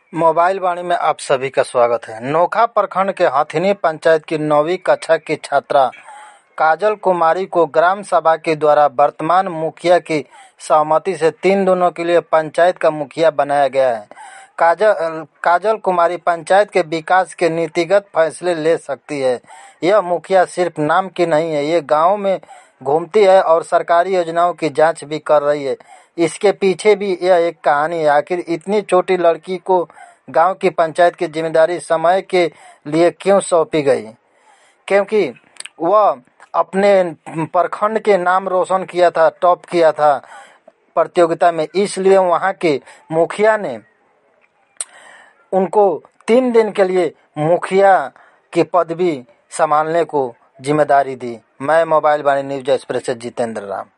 Mobile वाणी में आप सभी का स्वागत है। नोखा प्रखंड के हथिनी पंचायत की 9वीं कक्षा की छात्रा काजल कुमारी को ग्राम सभा के द्वारा वर्तमान मुखिया की सहमति से 3 दिनों के लिए पंचायत का मुखिया बनाया गया है। काजल कुमारी पंचायत के विकास के नीतिगत फैसले ले सकती है। यह मुखिया सिर्फ नाम की नहीं है, ये गाँव में घूमती है और सरकारी योजनाओं की जांच भी कर रही है। इसके पीछे भी यह एक कहानी है। आखिर इतनी छोटी लड़की को गांव की पंचायत की जिम्मेदारी समय के लिए क्यों सौंपी गई? क्योंकि वह अपने प्रखंड के नाम रोशन किया था, टॉप किया था प्रतियोगिता में, इसलिए वहां के मुखिया ने उनको 3 दिन के लिए मुखिया की पदवी संभालने को जिम्मेदारी दी। मैं मोबाइल वाणी न्यूज एक्सप्रेस से जितेंद्र राम।